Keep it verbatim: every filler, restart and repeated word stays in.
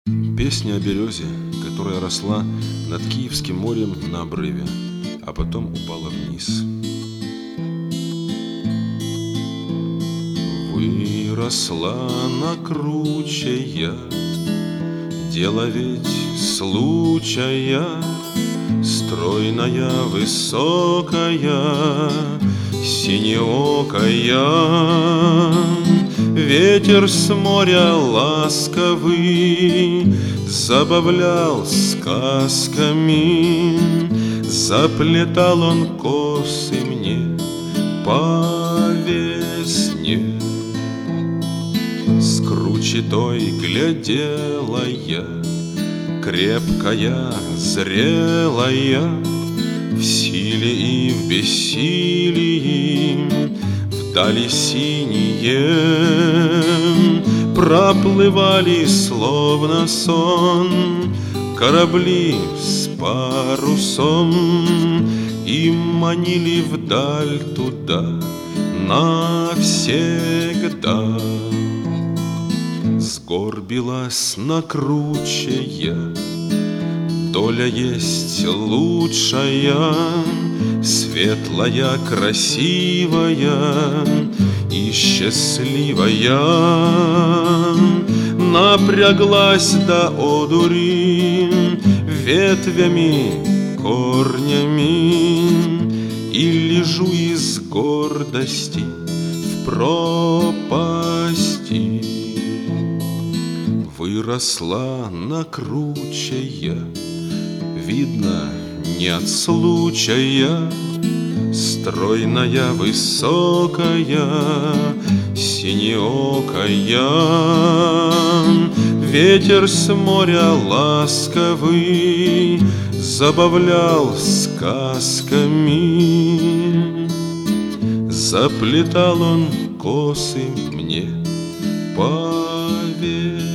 Песня о березе, которая росла над Киевским морем на обрыве, а потом упала вниз. Выросла на круче я, дело ведь случая, стройная, высокая, синеокая. Ветер с моря ласковый забавлял сказками, заплетал он косы мне по весне. С кручи той глядела я, крепкая, зрелая, в силе и в бессилии. Вдали синие проплывали, словно сон, корабли с парусом и манили вдаль туда навсегда. Сгорбилась на круче я, доля есть лучшая, светлая, красивая и счастливая. Напряглась до одури ветвями, корнями, и лежу из гордости в пропасти. Выросла на круче я, видно, не от случая, стройная, высокая, синеокая. Ветер с моря ласковый забавлял сказками, заплетал он косы мне по весне.